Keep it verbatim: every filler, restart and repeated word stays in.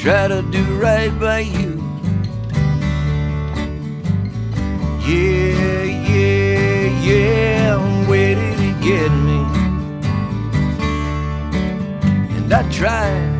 try to do right by you. Yeah, yeah, yeah, where did he get me? And I tried